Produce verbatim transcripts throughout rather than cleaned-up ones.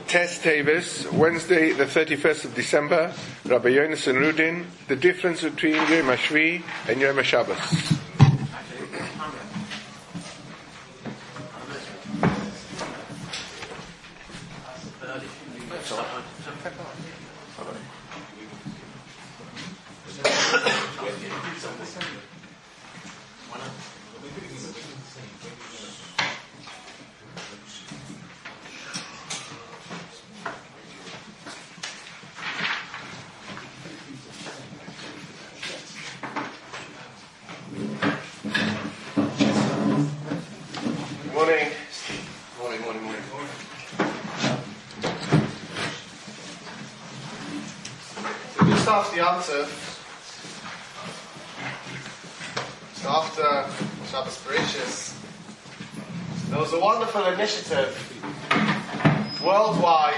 Test Tavis, Wednesday, the thirty-first of December, Rabbi Yonason Rudin, the difference between Yom HaShvi and Yom HaShabbos. The answer after Shabbos Bereshis, there was a wonderful initiative worldwide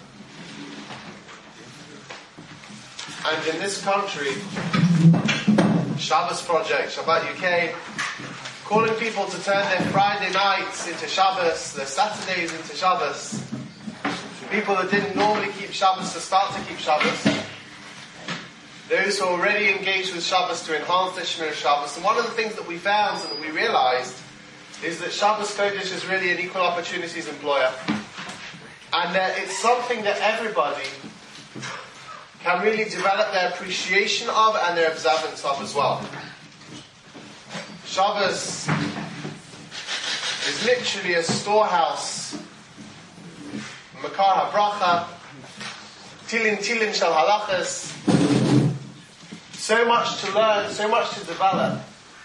and in this country, Shabbos Project, Shabbat U K, calling people to turn their Friday nights into Shabbos, their Saturdays into Shabbos. People that didn't normally keep Shabbos to start to keep Shabbos. Those who are already engaged with Shabbos to enhance their Shemir Shabbos. And one of the things that we found and that we realized is that Shabbos Kodesh is really an equal opportunities employer. And uh, it's something that everybody can really develop their appreciation of and their observance of as well. Shabbos is literally a storehouse. Makar HaBracha, Tilin Tilin Shal Halachas. So much to learn, so much to develop.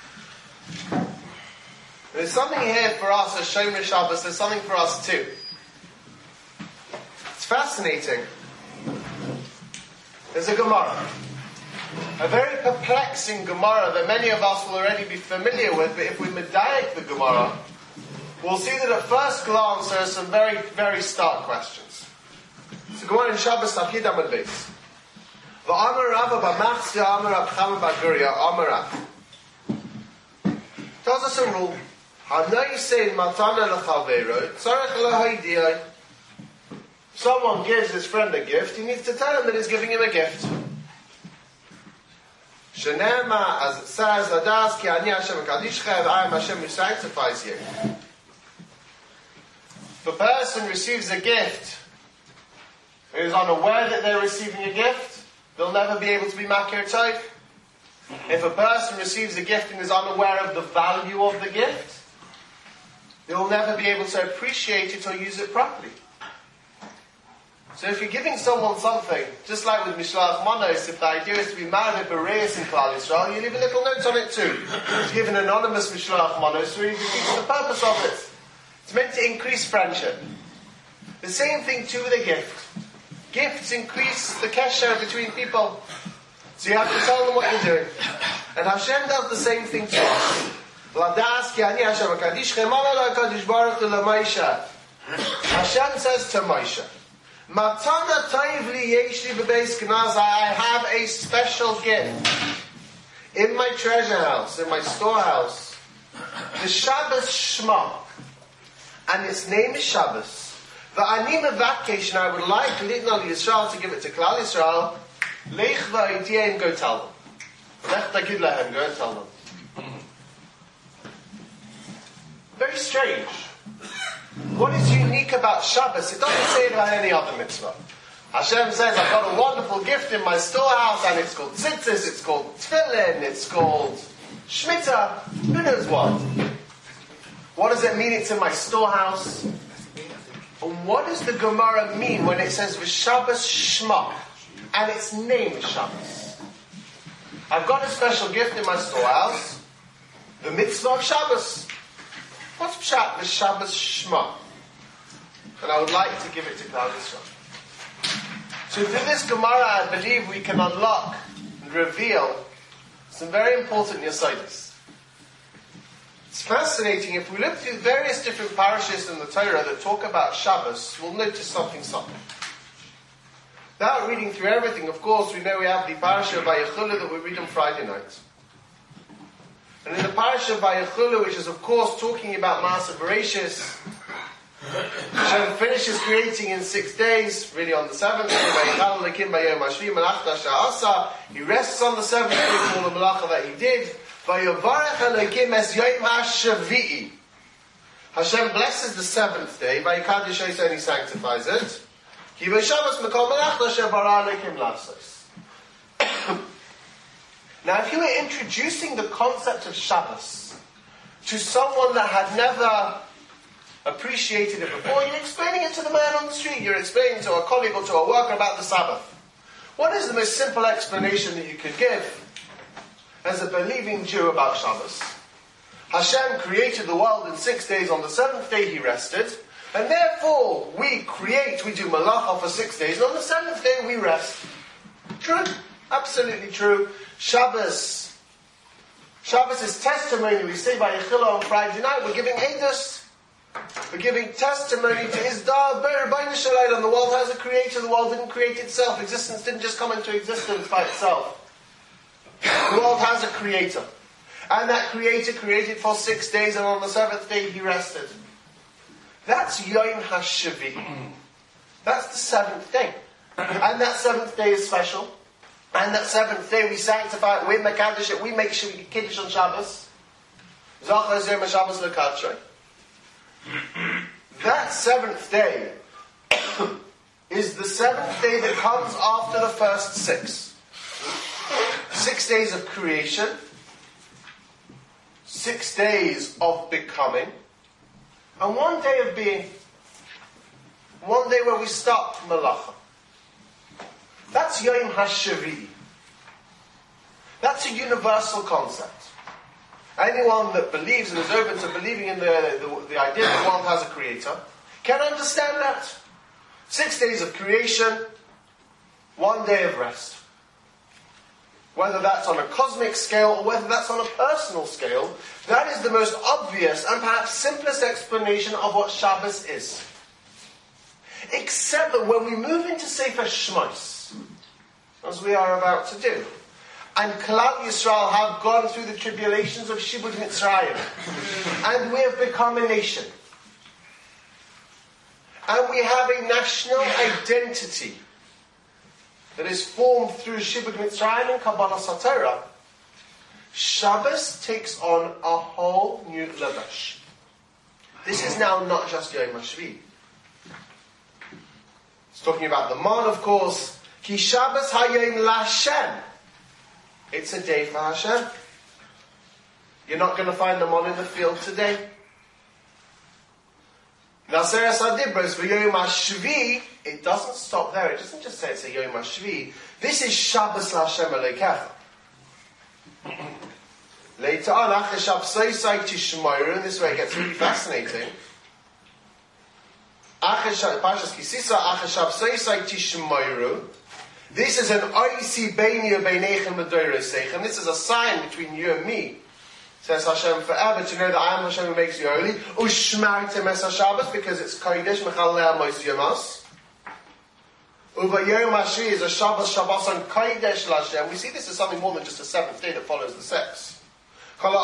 There's something here for us as Shomer Shabbos, there's something for us too. It's fascinating. There's a Gemara. A very perplexing Gemara that many of us will already be familiar with, but if we medayek the Gemara, we'll see that at first glance there are some very, very stark questions. It's a Gemara in Shabbos Tafyid Amud Beis. V'amar Rava b'machzia amar Rab Chama bar Guria amar Rav. Tells us a rule. Hanay sein matana l'chavero tzarech l'haidiyai. Someone gives his friend a gift, he needs to tell him that he's giving him a gift. Shenema, as it says, Ladas ki ani Hashem kadishcha v'ayim Hashem who sanctifies you. If a person receives a gift, who is unaware that they're receiving a gift, they'll never be able to be makir tov. If a person receives a gift and is unaware of the value of the gift, they'll never be able to appreciate it or use it properly. So if you're giving someone something, just like with Mishloach Manos, if the idea is to be married Bereis in Klal Yisrael, you leave a little note on it too. To give an anonymous Mishloach Manos, really defeats the purpose of it. It's meant to increase friendship. The same thing too with a gift. Gifts increase the kesher between people. So you have to tell them what you're doing. And Hashem does the same thing to us. Hashem says to Moshe, I have a special gift in my treasure house, in my storehouse. The Shabbos Shema. And its name is Shabbos. The Ani Mevakesh, and I would like Lidnal Yisrael to give it to Klal Yisrael. Lech v'ayitiyah, and go tell them. Lech tagid lahem, go and tell them. Very strange. What is unique about Shabbos? It doesn't say it about any other mitzvah. Hashem says, I've got a wonderful gift in my storehouse, and it's called tzitzis, it's called tefillin, it's called shmita. Who knows what? What does it mean it's in my storehouse? And what does the Gemara mean when it says V'Shabbos Shema and its name is Shabbos? I've got a special gift in my storehouse, the mitzvah of Shabbos. What's Pshat V'Shabbos Shema? And I would like to give it to Klal Yisrael. So through this Gemara, I believe we can unlock and reveal some very important yesodis. It's fascinating. If we look through various different parashas in the Torah that talk about Shabbos, we'll notice something something. Without reading through everything, of course, we know we have the parasha of Vayechulu that we read on Friday night. And in the parasha of Vayechulu, which is of course talking about Maaseh Bereshis, Hashem finishes creating in six days, really on the seventh day. He rests on the seventh day for all the malacha that he did. Hashem blesses the seventh day, and he sanctifies it. Now, if you were introducing the concept of Shabbos to someone that had never appreciated it before, you're explaining it to the man on the street, you're explaining to a colleague or to a worker about the Sabbath. What is the most simple explanation that you could give as a believing Jew about Shabbos? Hashem created the world in six days, on the seventh day he rested, and therefore we create, we do malacha for six days, and on the seventh day we rest. True, absolutely true. Shabbos, Shabbos is testimony. We say by Yechila on Friday night, we're giving Eidos. We're giving testimony to his Dar B'Rabbeinu Shalom. The world has a creator. The world didn't create itself. Existence didn't just come into existence by itself. The world has a creator. And that creator created for six days, and on the seventh day he rested. That's Yom HaShavi. That's the seventh day. And that seventh day is special. And that seventh day we sanctify it, we mekadosh it, we make sure we get Kiddush on Shabbos. Zachar Yom HaShabbos L'Kadshei. That seventh day is the seventh day that comes after the first six. Six days of creation. Six days of becoming. And one day of being. One day where we stop Malacha. That's Yom HaShavi. That's a universal concept. Anyone that believes and is open to believing in the, the, the idea that the world has a creator can understand that. Six days of creation, one day of rest. Whether that's on a cosmic scale or whether that's on a personal scale, that is the most obvious and perhaps simplest explanation of what Shabbos is. Except that when we move into Sefer Shmos, as we are about to do, and Klal Yisrael have gone through the tribulations of Shibud Mitzrayim, and we have become a nation, and we have a national identity that is formed through Shibud Mitzrayim and Kabbalah Satorah, Shabbos takes on a whole new levash. This is now not just Yom HaShvi. It's talking about the man, of course. Ki Shabbos hayom laHashem. It's a day for Hashem. You're not going to find the man in the field today. Naseres HaDibros v'Yom HaShvi. It doesn't stop there. It doesn't just say it's a Yom HaShvi. This is Shabbos laHashem Elokecha. Later on, Ache Shabsosai Tishmoru, and this way it gets really fascinating. Parshas Kisisa, Ache Shabsosai Tishmoru. This is an oisi beini ubeinechem v'doirosechem. This is a sign between you and me. Says Hashem forever to know that I am Hashem who makes you holy. Ushmartem es HaShabbos, because it's kodesh mechalel mos yomos. Uva Yom HaShvi is a Shabbos Shabbos on kodesh l'Hashem. We see this as something more than just a seventh day that follows the six. And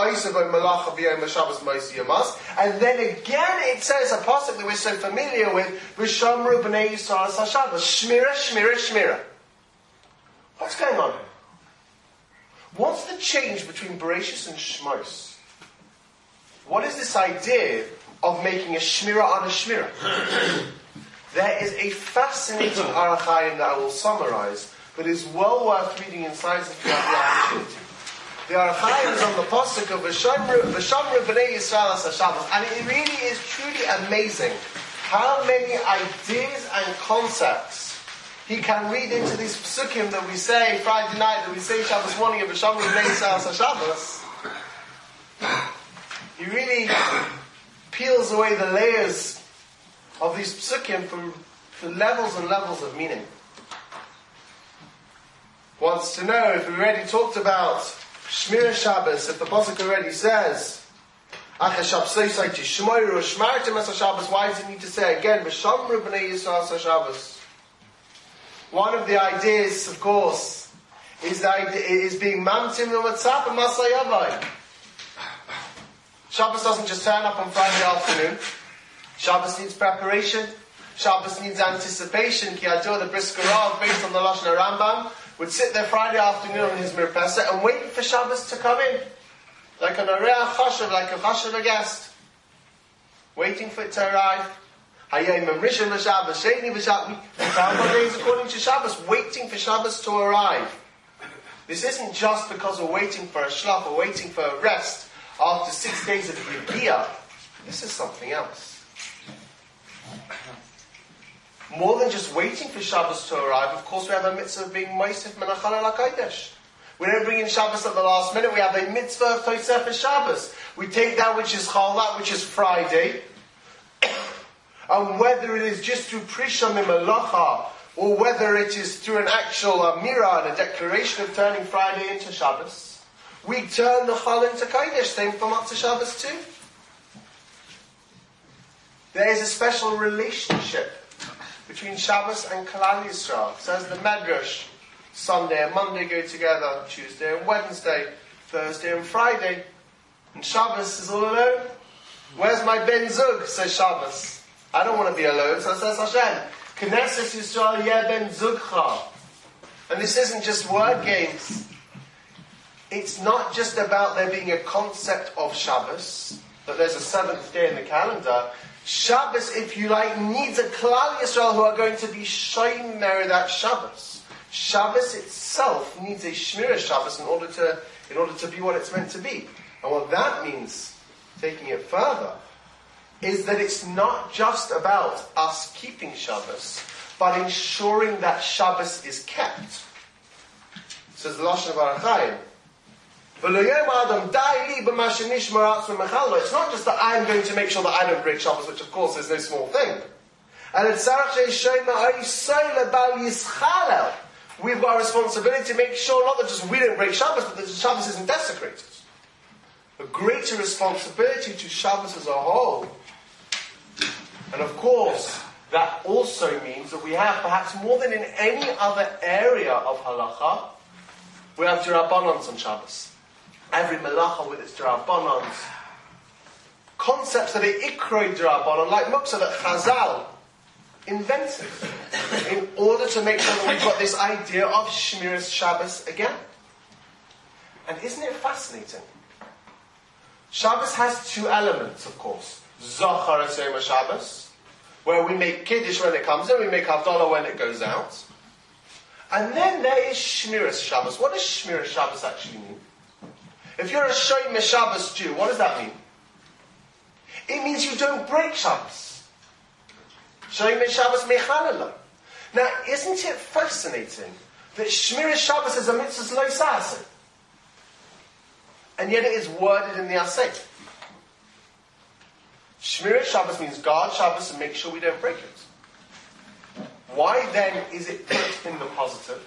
then again it says a pasuk that we're so familiar with, V'shamru b'nei Yisrael es HaShabbos. Shmira, shmira, shmira. What's going on here? What's the change between Bereshis and Shmos? What is this idea of making a shmira on a shmira? There is a fascinating Orach Chaim that I will summarize, but is well worth reading inside if you have the opportunity. The Orach Chaim is on the pasuk of V'shamru b'nei Yisrael es HaShabbos, and it really is truly amazing how many ideas and concepts he can read into these psukim that we say Friday night, that we say Shabbos morning of V'shamru b'nei Yisrael es HaShabbos. He really peels away the layers of these psukim for, for levels and levels of meaning. Wants to know if we already talked about Shmir Shabbos, if the pasuk already says Ache Shabsosai Tishmoru Shmartem es HaShabbos, why does it need to say again V'shamru b'nei Yisrael es HaShabbos? One of the ideas, of course, is that it is being mamtim l'matzap and masayavai. Shabbos doesn't just turn up on Friday afternoon. Shabbos needs preparation. Shabbos needs anticipation. Ki Ador, the Brisker Rav, based on the Lashon Rambam, would sit there Friday afternoon on his mirpesa and wait for Shabbos to come in. Like an Areach Chashav, like a Chashav, a guest. Waiting for it to arrive. Hayayim Rishon v'Shabbos, Sheni v'Shabbos. We count our days according to Shabbos, waiting for Shabbos to arrive. This isn't just because we're waiting for a shlach or waiting for a rest after six days of Yigiyah. This is something else. More than just waiting for Shabbos to arrive, of course we have a mitzvah of being Moisef Menachal al HaKodesh. We don't bring in Shabbos at the last minute, we have a mitzvah of Tosefes Shabbos. We take that which is Chol, that which is Friday, and whether it is just through Prisha Mimalacha, or whether it is through an actual Amira and a declaration of turning Friday into Shabbos, we turn the Chol into Kodesh, same for Matzah Shabbos too. There is a special relationship between Shabbos and Kalal Yisrael. Says the Medrash, Sunday and Monday go together, Tuesday and Wednesday, Thursday and Friday, and Shabbos is all alone. Where's my Ben Zug, says Shabbos. I don't want to be alone, so says Hashem. Knesset Yisrael yeh ben Zugcha. And this isn't just word games. It's not just about there being a concept of Shabbos, that there's a seventh day in the calendar. Shabbos, if you like, needs a Klal Yisrael who are going to be shomer that Shabbos. Shabbos itself needs a Shmira Shabbos in order to in order to be what it's meant to be. And what that means, taking it further, is that it's not just about us keeping Shabbos, but ensuring that Shabbos is kept. Says the Lashon of Baruch Chaim, it's not just that I'm going to make sure that I don't break Shabbos, which of course is no small thing. And we've got a responsibility to make sure not that just we don't break Shabbos, but that Shabbos isn't desecrated. A greater responsibility to Shabbos as a whole. And of course, that also means that we have, perhaps more than in any other area of halacha, we have D'Rabbanans on Shabbos. Every melacha with its D'Rabbanans. Concepts that are ikroi D'Rabbanan, like muksa that Chazal invented, in order to make sure that we've got this idea of Shmiras Shabbos again. And isn't it fascinating? Shabbos has two elements, of course. Zachar Esema Shabbos, where we make Kiddush when it comes in, we make Havdalah when it goes out. And then there is Shmiras Shabbos. What does Shmiras Shabbos actually mean? If you're a Shomer Shabbos Jew, what does that mean? It means you don't break Shabbos. Shomer Shabbos Mechalala. Now, isn't it fascinating that Shmiras Shabbos is a mitzvah lo sa'aseh? And yet it is worded in the Aseh. Shmiras Shabbos means guard Shabbos and make sure we don't break it. Why then is it put in the positive?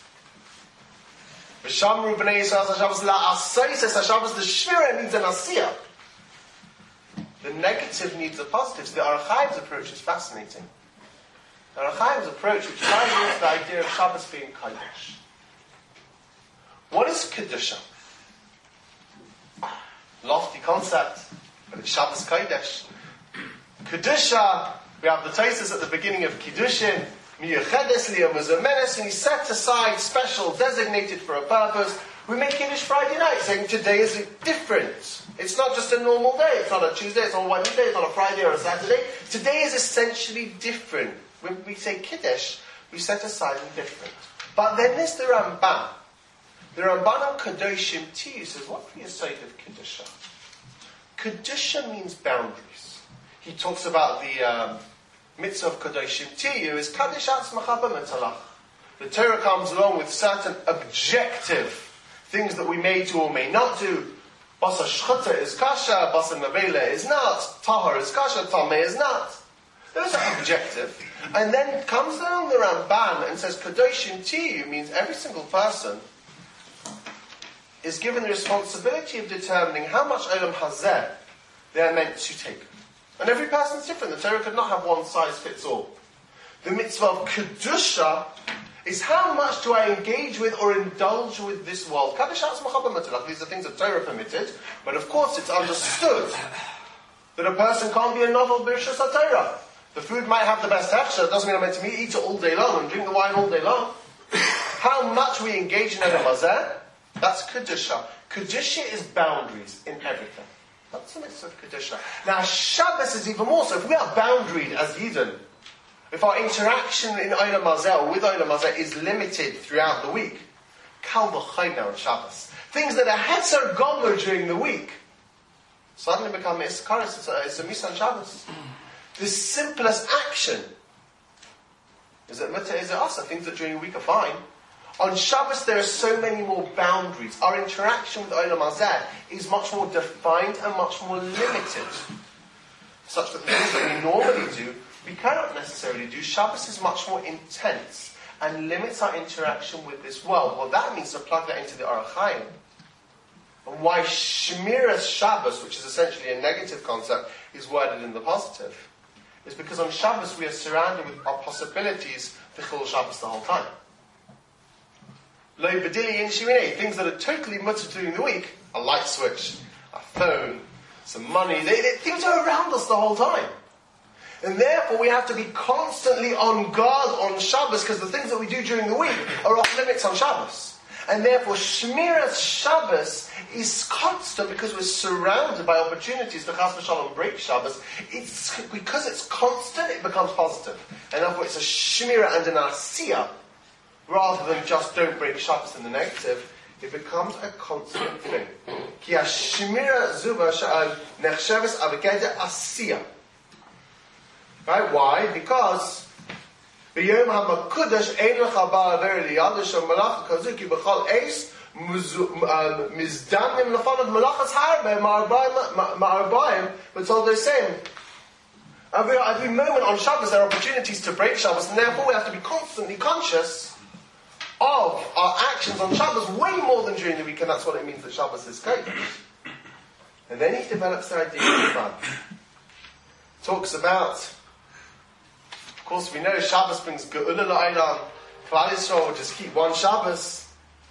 V'shamru b'nei Yisrael Shabbos la'aseh says Shabbos, the Shmira needs an asiyah. The negative needs the positives. The Orach Chaim's approach is fascinating. The Orach Chaim's approach, which ties into the idea of Shabbos being Kodesh. What is Kedusha? Lofty concept, but it's Shabbos Kodesh. Kedusha, we have the Tosfos at the beginning of Kiddushin, Miyuchedes Liyamuzamenes, and he's set aside, special, designated for a purpose. We make Kiddush Friday night, saying today is different. It's not just a normal day. It's not a Tuesday, it's not a Wednesday, it's not a Friday or a Saturday. Today is essentially different. When we say Kiddush, we set aside and different. But then there's the Ramban. The Ramban on Kedoshim Tiyu says, what for your sake of Kedusha? Kedusha means boundaries. He talks about the um, mitzvah of Kedoshim Tiyu is Kadesh Atzmacha b'Metalach. The Torah comes along with certain objective things that we may do or may not do. Basa Shchita is kasha, Basa Mavela is not, Tahar is kasha, Tameh is not. Those are objective. And then comes along the Ramban and says Kedoshim Tiyu means every single person is given the responsibility of determining how much Olam Hazeh they are meant to take. And every person is different. The Torah could not have one size fits all. The mitzvah of Kedusha is how much do I engage with or indulge with this world. These are things that Torah permitted, but of course it's understood that a person can't be a novel b'rishus HaTorah. The food might have the best texture, it doesn't mean I'm meant to eat it all day long and drink the wine all day long. How much we engage in Olam Hazeh, that's Kedusha. Kedusha is boundaries in everything. That's the mitzvah of Kedusha. Now Shabbos is even more so. If we are boundaried as Yidden, if our interaction in Olam Hazeh or with Olam Hazeh is limited throughout the week, Kal v'chayna on Shabbos. Things that are hetzer gomer during the week suddenly become iskaris. It's a, it's a misan Shabbos. The simplest action is that Mutta is asa. Things that during the week are fine. On Shabbos there are so many more boundaries. Our interaction with Olam Hazeh is much more defined and much more limited. Such that the things that we normally do, we cannot necessarily do. Shabbos is much more intense and limits our interaction with this world. Well, that means to plug that into the Orach Chaim. And why Shmiras Shabbos, which is essentially a negative concept, is worded in the positive, is because on Shabbos we are surrounded with our possibilities to fill Shabbos the whole time. Lo Badili in Shiminei, things that are totally mutter during the week, a light switch, a phone, some money, they, they, things are around us the whole time. And therefore we have to be constantly on guard on Shabbos because the things that we do during the week are off limits on Shabbos. And therefore Shmiras Shabbos is constant because we're surrounded by opportunities to chas v'shalom break Shabbos. It's, because it's constant, it becomes positive. And therefore it's a Shmira and an Asiyah, rather than just don't break Shabbos in the negative. It becomes a constant thing. Ki ha-Shmira zuba nechsheves avegeda Asiyah. Right? Why? Because B'yom ha'makudash ein lecha ba'al aver liyadash ha'malach kazuki b'chal eis mizdamim lefanad malachas harbe ma'arbaim but all the same. Every, every moment on Shabbos there are opportunities to break Shabbos, and therefore we have to be constantly conscious of our actions on Shabbos way more than during the week, and that's what it means that Shabbos is kodesh. And then he develops the idea of fun. Talks about, of course, we know Shabbos brings Geula L'Olam. Klal Yisrael would just keep one Shabbos.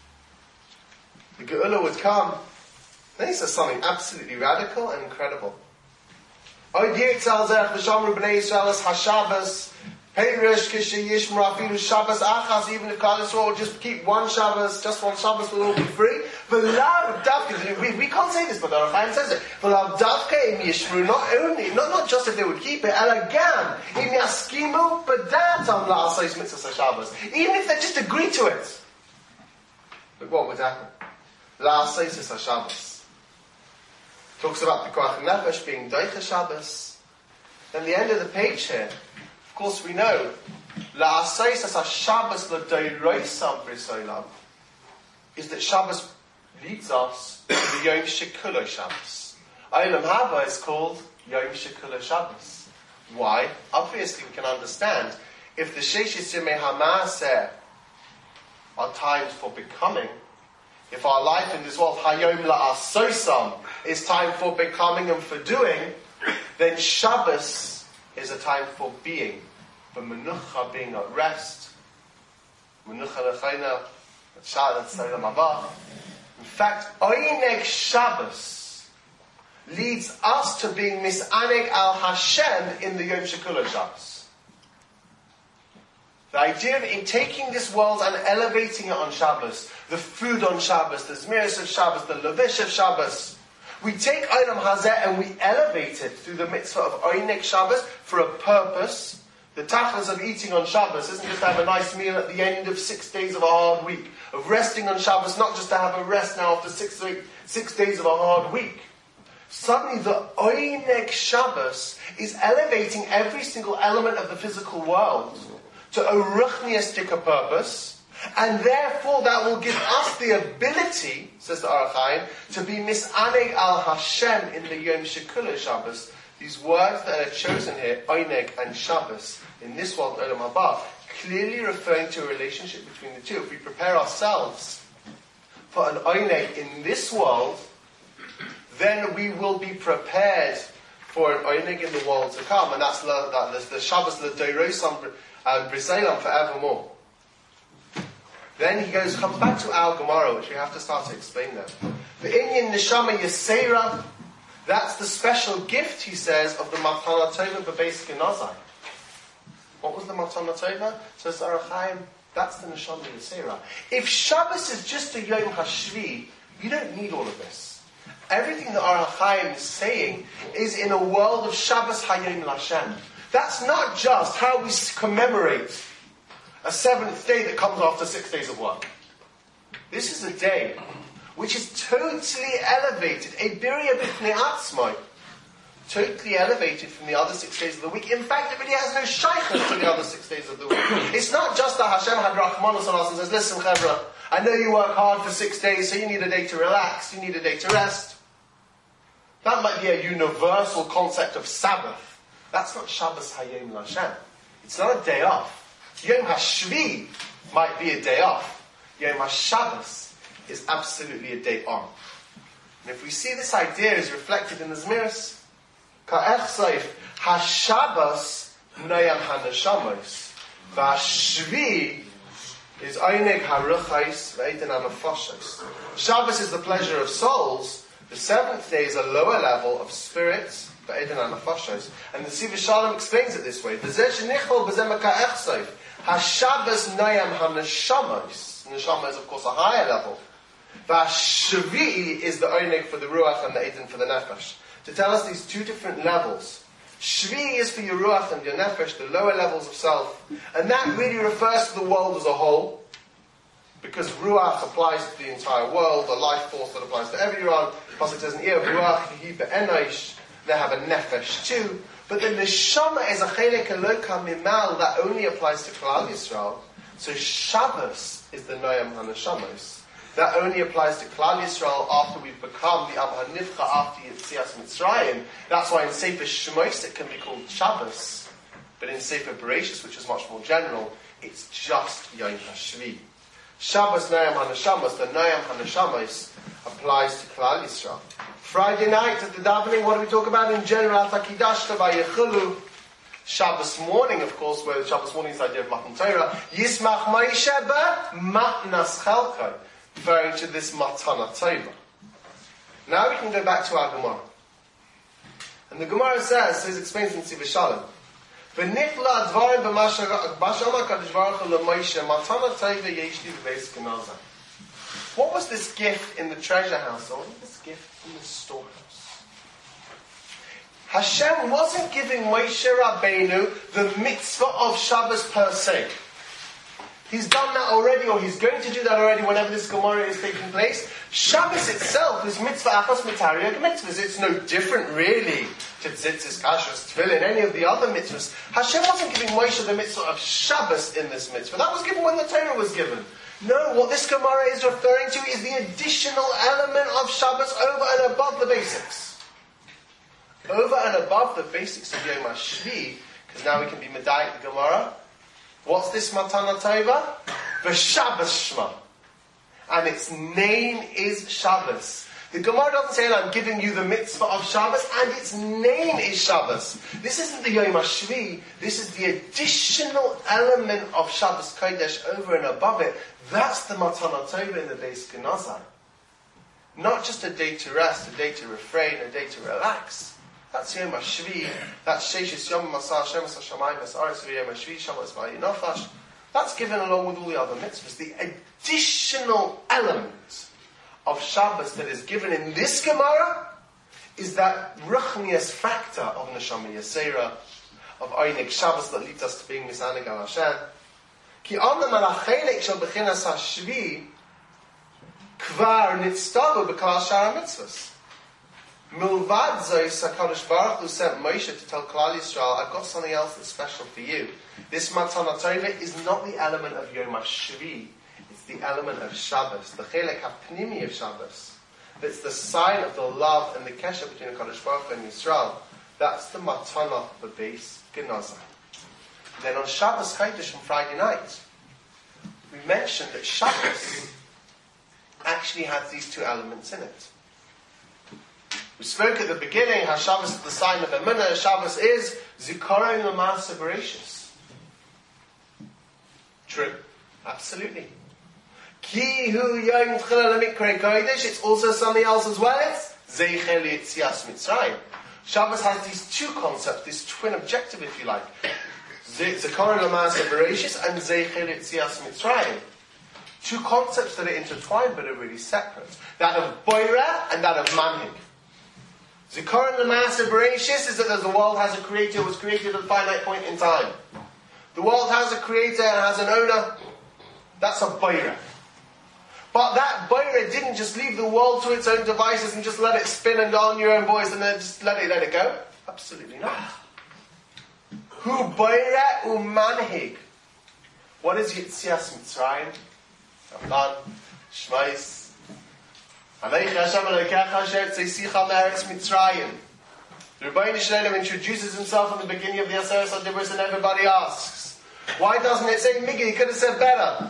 The Geula would come. Then he says something absolutely radical and incredible. Od yitzal zech v'shamru b'nei Yisrael es ha-Shabbos Peirish kishe yishmar afilu Shabbos achas. Even if Klal Yisrael would just keep one Shabbos, just one Shabbos will all be free. V'lav davka, we, we can't say this, but the Orach Chaim says it. V'lav davka im yishmru, not only, not, not just if they would keep it, elagam im yaskimu b'datam la'asais mitzvahs Shabbos. Even if they just agree to it. Look what would happen. La'asais Shabbos. Talks about the Koach Nefesh being Doicha Shabbos. Then the end of the page here, of course we know, La'asais as a Shabbos l'doiroisam b'risolam, is that Shabbos leads us to the Yom Shekulo Shabbos. Olam Haba is called Yom Shekulo Shabbos. Why? Obviously we can understand, if the Sheshis Yemei HaMaaseh are times for becoming, if our life in this world, Hayom La'asosam, is time for becoming and for doing, then Shabbos is a time for being, for Menucha, being at rest. Menucha L'chayna, Shabbos Tzaylam Haba. In fact, Oineg Shabbos leads us to being Misaneg al Hashem in the Yom Shekulo Shabbos. The idea of in taking this world and elevating it on Shabbos, the food on Shabbos, the Zmiris of Shabbos, the Levish of Shabbos, we take Olam Hazeh and we elevate it through the mitzvah of Oineg Shabbos for a purpose. The tachlis of eating on Shabbos isn't just to have a nice meal at the end of six days of a hard week. Of resting on Shabbos, not just to have a rest now after six, six days of a hard week. Suddenly the Oineg Shabbos is elevating every single element of the physical world to a ruchniistic purpose, and therefore that will give us the ability, says the Orach Chaim, to be misaneg al Hashem in the Yom Shekulo Shabbos. These words that are chosen here, Oineg and Shabbos, in this world, Olam Haba, clearly referring to a relationship between the two. If we prepare ourselves for an Oineg in this world, then we will be prepared for an Oineg in the world to come, and that's the, that, the Shabbos, the Doirosam, and B'Salem forevermore. Then he goes, comes back to our Gemara, which we have to start to explain now. The Inyan Neshama Yisera, That's the special gift, he says, of the Matana Tova B'Beis Genazai. What was the Matana Tova? So it's Ohr HaChaim. That's the Neshama Yisera. If Shabbos is just a Yom HaShvi, you don't need all of this. Everything that Ohr HaChaim is saying is in a world of Shabbos Hayom L'Hashem. That's not just how we commemorate a seventh day that comes after six days of work. This is a day which is totally elevated, a birya b'fnei atzmai, totally elevated from the other six days of the week. In fact, it really has no shaykhus to the other six days of the week. It's not just that Hashem had Rachmanos on us and says, listen, Chevra, I know you work hard for six days, so you need a day to relax, you need a day to rest. That might be a universal concept of Sabbath. That's not Shabbos Hayom L'Hashem. It's not a day off. Yom HaShvi might be a day off. Yom HaShabbos is absolutely a day on. And if we see this idea is reflected in the Zmiris, Ka'ech Seif, HaShabbos Nayam HaNeshamos, VaShvi is Eineg HaRuchais Ve'etin HaNefashos. Shabbos is the pleasure of souls. The seventh day is a lower level of spirits, Ve'etin HaNefashos. And the Siva Shalom explains it this way: B'zeh shenichol b'zeh Ka'ech Seif, HaShabbos Nayam HaNeshamos. Neshama is of course a higher level. Vashvi is the Eineg for the Ruach and the Eidin for the Nefesh. To tell us these two different levels. Shvi is for your Ruach and your Nefesh, the lower levels of self. And that really refers to the world as a whole. Because Ruach applies to the entire world, a life force that applies to everyone. Pasuk says, Ruach, Enosh, they have a Nefesh too. But the Neshama is a Chelek Eloka Mimal that only applies to Klal Yisrael. So Shabbos is the Noyam HaNeshamos. That only applies to Klal Yisrael after we've become the Am HaNivcha after Yetzias Mitzrayim. That's why in Sefer Shemos it can be called Shabbos. But in Sefer Bereshis, which is much more general, it's just Yom HaShvi. Shabbos Noyam HaNeshamos, the Noyam HaNeshamos, applies to Klal Yisrael. Friday night at the davening, what do we talk about in general? Atakidashta v'yechulu. Shabbos morning, of course, where the Shabbos morning is the idea of Matan Torah. Yismach Moshe b'matnas chelkai, referring to this Matana Tova. Now we can go back to our Gemara. And the Gemara says, so it explains in Siva Shalom, V'nichla advarim b'mashama kadosh baruch hu l'Moshe Matana Tova yeshli b'beis Genazai. What was this gift in the treasure house? Or what was this gift in the storehouse? Hashem wasn't giving Moshe Rabbeinu the mitzvah of Shabbos per se. He's done that already, or he's going to do that already whenever this Gemara is taking place. Shabbos itself is mitzvah achos mitariag mitzvahs. It's no different really to tzitzis, kashrus, tefillin, any of the other mitzvahs. Hashem wasn't giving Moshe the mitzvah of Shabbos in this mitzvah. That was given when the Torah was given. No, what this Gemara is referring to is the additional element of Shabbos over and above the basics. Over and above the basics of Yom HaShvi, because now we can be medayik the Gemara. What's this Matana Tova? V'Shabbos Shema. And its name is Shabbos. The Gemara doesn't say that I'm giving you the mitzvah of Shabbos, and its name is Shabbos. This isn't the Yom HaShvi, this is the additional element of Shabbos Kodesh over and above it. That's the Matana Tova in the Beis Genazai. Not just a day to rest, a day to refrain, a day to relax. That's Yom HaShvi. That's Sheishis Yom Masah Shemas HaShamayim V'S'aretz V'Yom HaShvi Shabbos V'Yinafash. That's given along with all the other mitzvahs. The additional element of Shabbos that is given in this Gemara is that ruchnius factor of Neshama Yisera, of Einik Shabbos that leads us to being Misanig al Hashem. Ki Amnam al HaChelek Shel Bechinas HaShvi Kvar Nitztavu B'Klal Shara Mitzvahs. Milvad Zois HaKadosh Baruch Hu sent Moshe to tell Klal Yisrael, I've got something else that's special for you. This Matana Tova is not the element of Yom HaShvi, it's the element of Shabbos, the Chelek HaPnimi of Shabbos. It's the sign of the love and the kesher between the Kadosh Baruch Hu and Yisrael. That's the Matana B'Beis Genazai. Then on Shabbos Chodesh on Friday night, we mentioned that Shabbos actually has these two elements in it. We spoke at the beginning how Shabbos is the sign of Emunah. Shabbos is Zikaron L'Maaseh Bereshis. True. Absolutely. Ki hu yom tchila l'mikrei kodesh. It's also something else as well. It's Zeichel Yetzias Mitzrayim. Shabbos has these two concepts, this twin objective, if you like. Zikaron L'Maaseh Bereishis and Zeichel Yetzias Mitzrayim. Two concepts that are intertwined but are really separate. That of Boira and that of Manhig. Zikaron L'Maaseh Bereishis is that the world has a creator, it was created at a finite point in time. The world has a creator and has an owner. That's a Boira. But that Boira didn't just leave the world to its own devices and just let it spin and on your own voice and then just let it let it go. Absolutely not. Hu Boira u Manhig. What is Yetzias Mitzrayim? Ramban, Shmais. Aleich Hashem Elokecha asher tzeisecha me'eretz Mitzrayim. The Rebbeinu Shalom introduces himself in the beginning of the Aseret HaDibros and everybody asks, why doesn't it say Migi? He could have said better.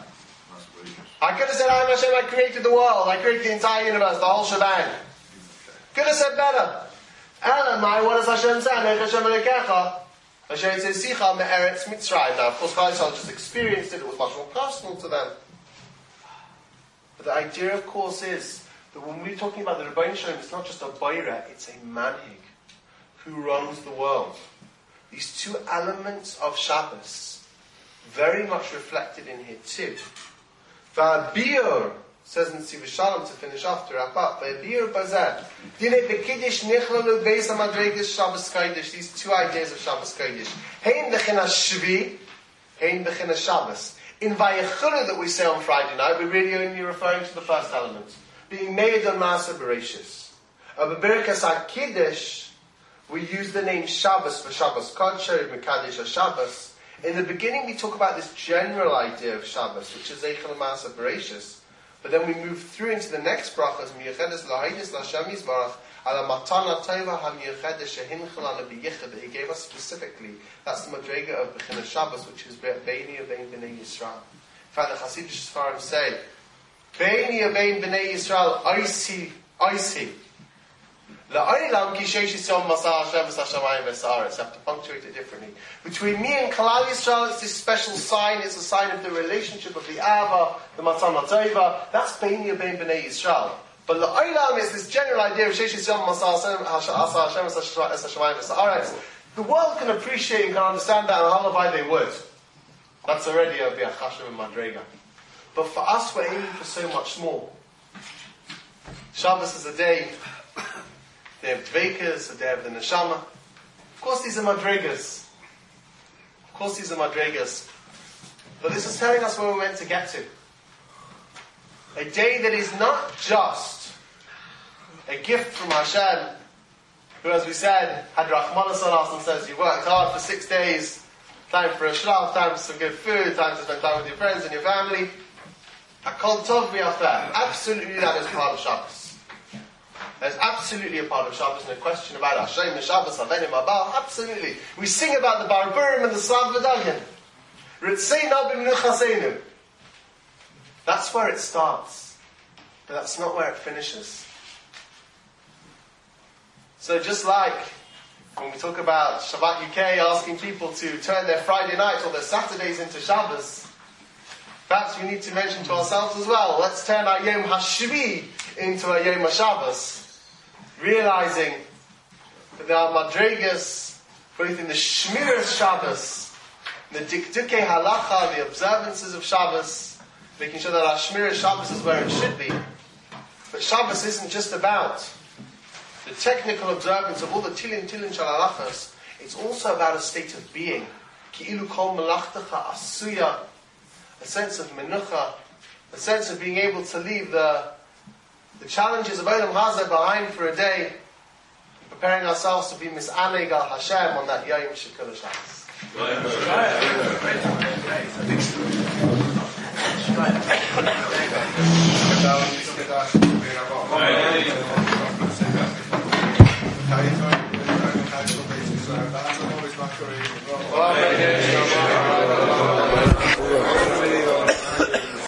I could have said, I am Hashem, I created the world, I created the entire universe, the whole shebang. Could have said better. Elamai, what does Hashem say? Aleich Hashem Elokecha asher tzeisecha me'eretz Mitzrayim. Now, of course, Klal Yisrael just experienced it, it was much more personal to them. But the idea, of course, is that when we're talking about the Rebbeinu Shalom, it's not just a Boira, it's a Manhig who runs the world. These two elements of Shabbos, very much reflected in here too. Va'abiyur, says in Tzivu Shalom to finish off to wrap up, Va'abiyur bazeh, Dine v'kiddish nichlalu beis ha'madregas Shabbos Kodesh, these two ideas of Shabbos Kodesh. Hein b'china shvi, hein b'china Shabbos. In Vayechulu that we say on Friday night, we're really only referring to the first element, being made on Maaseh Bereishis. Of B'birkas HaKiddush, we use the name Shabbos for Shabbos Kodesh, Mekadesh Shabbos. In the beginning, we talk about this general idea of Shabbos, which is Eichel Maaseh Bereishis. But then we move through into the next brachas, Miyachedes L'Haydis L'Hashem Yisbarach, Ala Matana Tova HaMiyachedes Shehinchel Ala B'Yichad, that he gave us specifically. That's the Madrega of B'china Shabbos, which is Beini Avein B'nei Yisrael. In fact, the Hasidic Sfarim say, Beini Avein B'nei Yisrael, Oisi, Oisi. La'olam ki sheish yisrael masah Hashem v'sashamayim v'sa'aretz. I have to punctuate it differently. Between me and Klal Yisrael, it's this special sign. It's a sign of the relationship of the Ava, the Matana Tova. That's Beini Avein B'nei Yisrael. But la'olam is this general idea of sheish yisrael masah Hashem v'sashamayim v'sa'aretz. The world can appreciate and can understand that, and halavai they would. That's already a bi'achashem and madrega. But for us, we're aiming for so much more. Shabbos is a day. They have dvekas, they have the neshama. Of course these are madrigas. Of course these are madrigas. But this is telling us where we're meant to get to. A day that is not just a gift from Hashem, who, as we said, had Rachmanas on us and says, you worked hard for six days, time for a shlach, time for some good food, time to spend time with your friends and your family. Hakol tov v'yafeh. Absolutely that is part of Shabbos. There's absolutely a part of Shabbos, no question about it. Hashem Shabbos, Avenim Abal, absolutely. We sing about the Barburim and the Slav V'Dagin. Ritzeinu b'mnuchaseinu. That's where it starts. But that's not where it finishes. So just like when we talk about Shabbat U K asking people to turn their Friday nights or their Saturdays into Shabbos, perhaps we need to mention to ourselves as well, let's turn our Yom HaShvi into a Yom HaShabbos. Realizing that there are madregas, both in the Shmiras Shabbos, the Dikdukei Halacha, the observances of Shabbos, making sure that our Shmiras Shabbos is where it should be. But Shabbos isn't just about the technical observance of all the Tilin Tilin Shalalachas. It's also about a state of being. Ki'ilu kol melachtecha asuya, a sense of menucha, a sense of being able to leave the The challenges of Olam Hazeh behind for a day, preparing ourselves to be Mis'aneg al Hashem on that Yom Shekul Shabbos.